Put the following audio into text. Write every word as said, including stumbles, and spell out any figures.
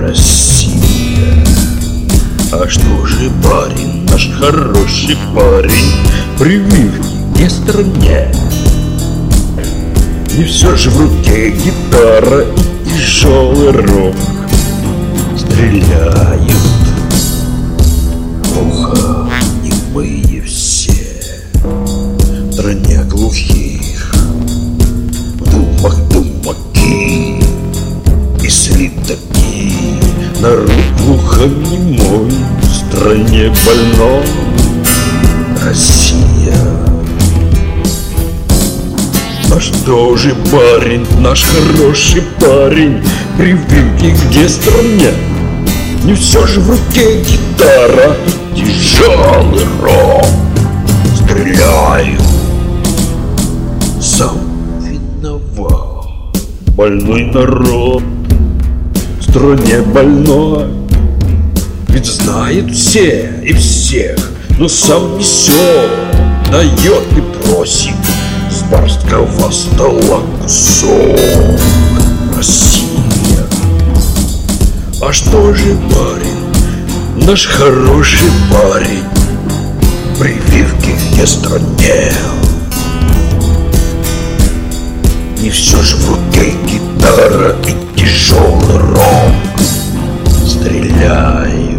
Россия. А что же парень, наш хороший парень, прививки не стране? Не все же в руке гитара и тяжелый рок. Стреляют глухонемые все в стране глухих. В думах думаки и слитаки. Народ глухонемой в стране больной. Россия. А что же парень, наш хороший парень, прививки где стране? Не все же в руке гитара, тяжелый рок. Стреляют, сам виноват. Больной народ в стране больной. Ведь знает все и всех, но сам несет, дает и просит с барского стола кусок. Россия. А что же парень, наш хороший парень, прививки где стране? Не все же в руке гитара и тяжелый рок. Стреляй.